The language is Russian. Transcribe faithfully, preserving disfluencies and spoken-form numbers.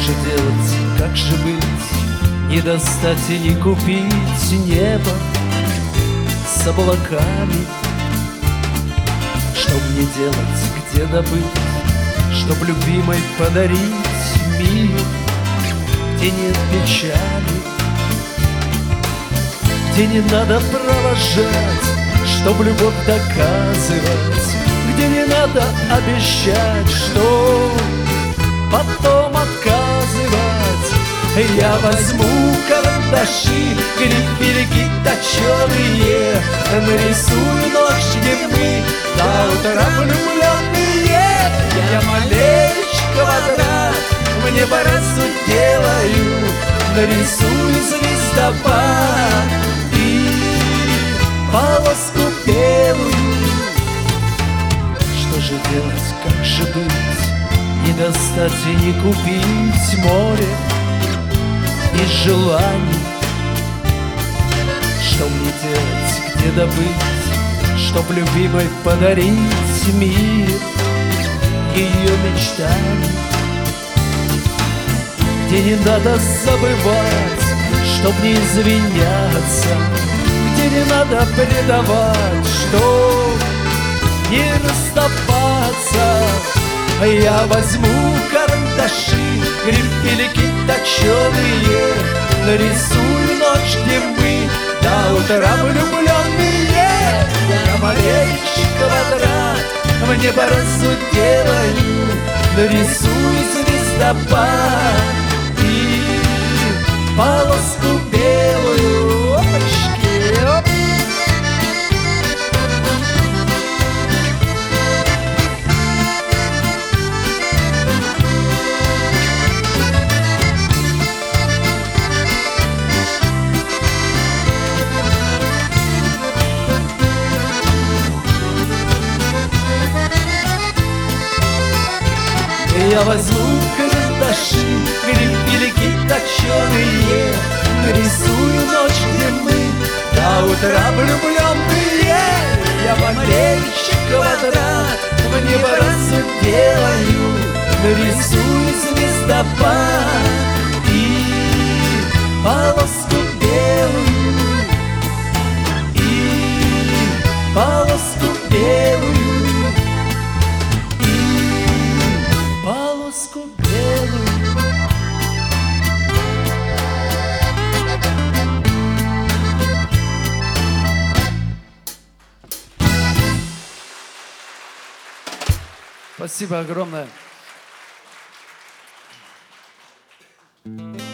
же делать, как же быть? Не достать и не купить небо с облаками. Что мне делать, где добыть, чтоб любимой подарить мир, где нет печали, где не надо провожать, чтоб любовь доказывать, где не надо обещать, что потом отказывать. Я возьму карандаши, грифельки точеные, нарисую ночь, где мы до утра влюбленные. Я маленький квадрат в неборасу делаю, нарисую звездопад и полоску белую. Что же делать, как же быть? Не достать и не купить море из желаний. Что мне делать, где добыть, чтоб любимой подарить мир ее мечтаний, где не надо забывать, чтоб не извиняться, где не надо предавать, чтоб не расставаться. Я возьму карандаши, грифельки точеные, нарисую ночь, где мы до утра влюбленные. Я маленький квадрат в неборасу делаю, нарисую звездопад и полоску белую. Опачки, оп. Я возьму карандаши, грифельки точеные, нарисую ночь, где мы до утра влюбленные. Я маленький квадрат в неборасу делаю, нарисую звездопад и полоску белую, и полоску белую. Спасибо огромное.